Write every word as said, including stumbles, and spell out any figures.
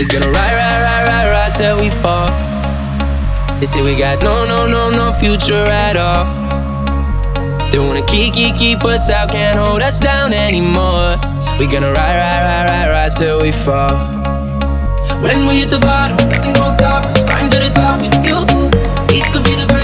We gonna ride, ride, ride, ride, rise till we fall. They say we got no, no, no, no future at all. They wanna keep, keep, keep us out, can't hold us down anymore. We gonna ride, ride, ride, ride, rise till we fall. When we hit the bottom, nothing gon' stop us. Climb to the top with you. It could be the greatest.